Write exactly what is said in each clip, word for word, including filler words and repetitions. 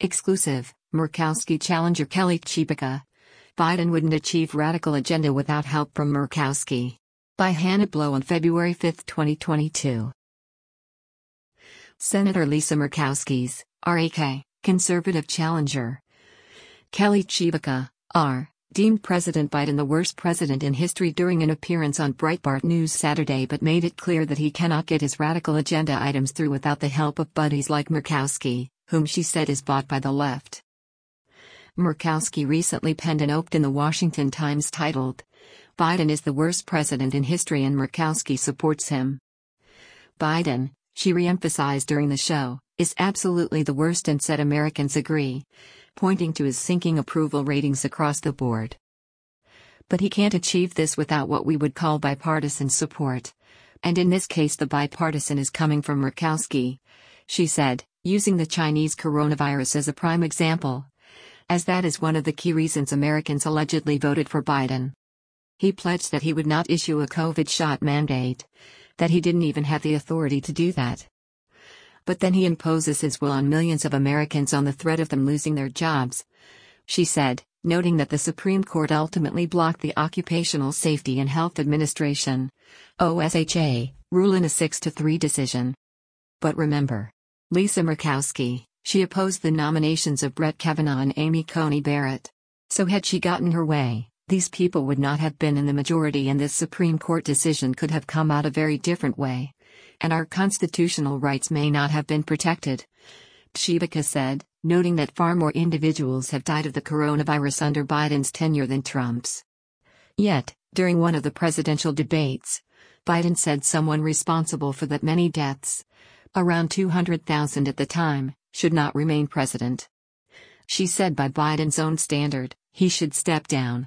Exclusive, Murkowski challenger Kelly Tshibaka. Biden wouldn't achieve radical agenda without help from Murkowski. By Hannah Blow on February fifth, twenty twenty-two. Senator Lisa Murkowski's, R A K, conservative challenger. Kelly Tshibaka, R, deemed President Biden the worst president in history during an appearance on Breitbart News Saturday, but made it clear that he cannot get his radical agenda items through without the help of buddies like Murkowski, whom she said is bought by the left. Murkowski recently penned an op-ed in the Washington Times titled, "Biden is the worst president in history and Murkowski supports him." Biden, she re-emphasized during the show, is absolutely the worst and said Americans agree, pointing to his sinking approval ratings across the board. But he can't achieve this without what we would call bipartisan support. And in this case the bipartisan is coming from Murkowski, she said, using the Chinese coronavirus as a prime example, as that is one of the key reasons Americans allegedly voted for Biden. He pledged that he would not issue a COVID shot mandate, that he didn't even have the authority to do that. But then he imposes his will on millions of Americans on the threat of them losing their jobs, she said, noting that the Supreme Court ultimately blocked the Occupational Safety and Health Administration, O S H A, rule in a six to three decision. But remember, Lisa Murkowski, she opposed the nominations of Brett Kavanaugh and Amy Coney Barrett. So had she gotten her way, these people would not have been in the majority and this Supreme Court decision could have come out a very different way. And our constitutional rights may not have been protected, Tshibaka said, noting that far more individuals have died of the coronavirus under Biden's tenure than Trump's. Yet, during one of the presidential debates, Biden said someone responsible for that many deaths, around two hundred thousand at the time, should not remain president. She said by Biden's own standard, he should step down.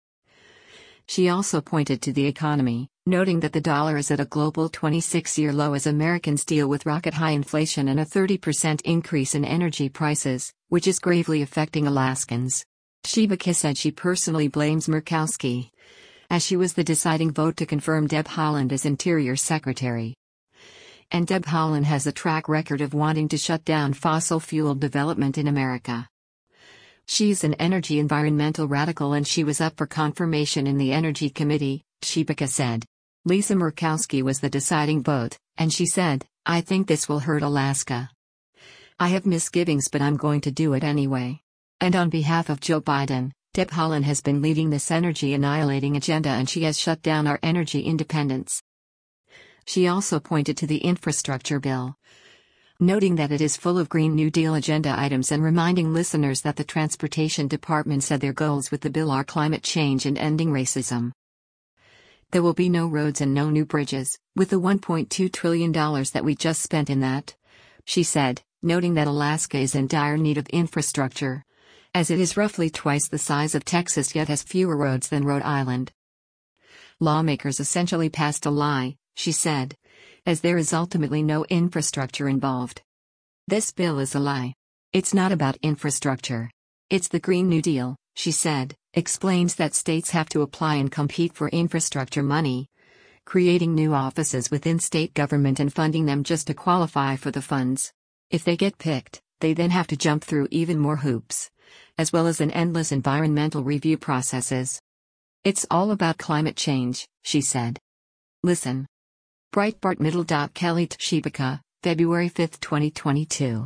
She also pointed to the economy, noting that the dollar is at a global twenty-six year low as Americans deal with rocket-high inflation and a thirty percent increase in energy prices, which is gravely affecting Alaskans. Tshibaka said she personally blames Murkowski, as she was the deciding vote to confirm Deb Haaland as Interior Secretary. And Deb Haaland has a track record of wanting to shut down fossil fuel development in America. She's an energy environmental radical and she was up for confirmation in the Energy Committee, Tshibaka said. Lisa Murkowski was the deciding vote, and she said, "I think this will hurt Alaska. I have misgivings but I'm going to do it anyway." And on behalf of Joe Biden, Deb Haaland has been leading this energy annihilating agenda and she has shut down our energy independence. She also pointed to the infrastructure bill, noting that it is full of Green New Deal agenda items and reminding listeners that the Transportation Department said their goals with the bill are climate change and ending racism. There will be no roads and no new bridges, with the one point two trillion dollars that we just spent in that, she said, noting that Alaska is in dire need of infrastructure, as it is roughly twice the size of Texas yet has fewer roads than Rhode Island. Lawmakers essentially passed a lie, she said, as there is ultimately no infrastructure involved. This bill is a lie. It's not about infrastructure. It's the Green New Deal, she said, explains that states have to apply and compete for infrastructure money, creating new offices within state government and funding them just to qualify for the funds. If they get picked, they then have to jump through even more hoops, as well as an endless environmental review processes. It's all about climate change, she said. Listen. Breitbart Middle. Kelly Tshibaka, February fifth, twenty twenty-two.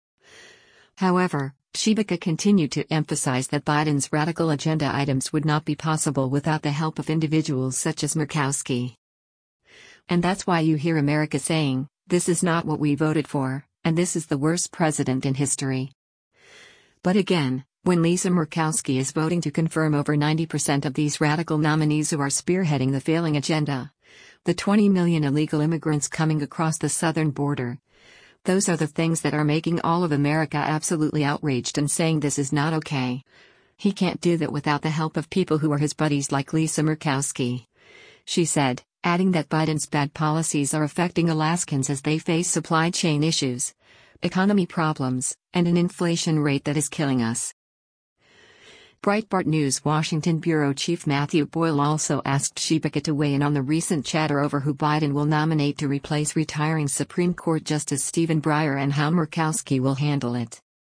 However, Tshibaka continued to emphasize that Biden's radical agenda items would not be possible without the help of individuals such as Murkowski. And that's why you hear America saying, "This is not what we voted for, and this is the worst president in history." But again, when Lisa Murkowski is voting to confirm over ninety percent of these radical nominees who are spearheading the failing agenda, the twenty million illegal immigrants coming across the southern border, those are the things that are making all of America absolutely outraged and saying this is not okay. He can't do that without the help of people who are his buddies like Lisa Murkowski, she said, adding that Biden's bad policies are affecting Alaskans as they face supply chain issues, economy problems, and an inflation rate that is killing us. Breitbart News Washington bureau chief Matthew Boyle also asked Tshibaka to weigh in on the recent chatter over who Biden will nominate to replace retiring Supreme Court Justice Stephen Breyer and how Murkowski will handle it.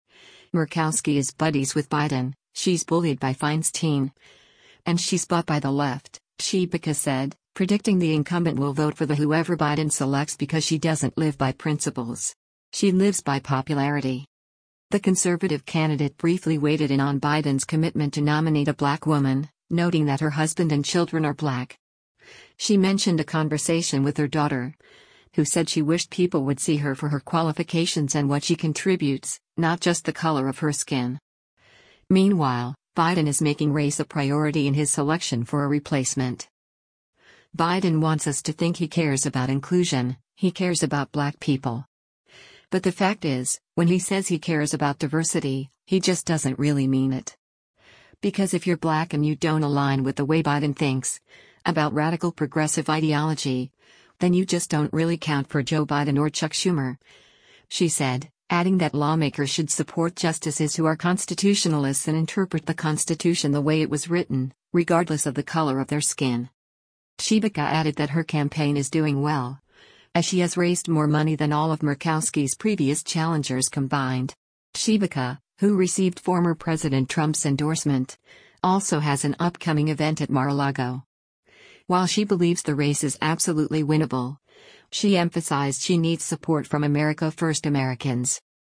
Murkowski is buddies with Biden, she's bullied by Feinstein. And she's bought by the left, Chibika said, predicting the incumbent will vote for the whoever Biden selects because she doesn't live by principles. She lives by popularity. The conservative candidate briefly weighed in on Biden's commitment to nominate a black woman, noting that her husband and children are black. She mentioned a conversation with her daughter, who said she wished people would see her for her qualifications and what she contributes, not just the color of her skin. Meanwhile, Biden is making race a priority in his selection for a replacement. Biden wants us to think he cares about inclusion, he cares about black people. But the fact is, when he says he cares about diversity, he just doesn't really mean it. Because if you're black and you don't align with the way Biden thinks about radical progressive ideology, then you just don't really count for Joe Biden or Chuck Schumer, she said, adding that lawmakers should support justices who are constitutionalists and interpret the Constitution the way it was written, regardless of the color of their skin. Chibika added that her campaign is doing well, as she has raised more money than all of Murkowski's previous challengers combined. Chibika, who received former President Trump's endorsement, also has an upcoming event at Mar-a-Lago. While she believes the race is absolutely winnable, she emphasized she needs support from America First Americans.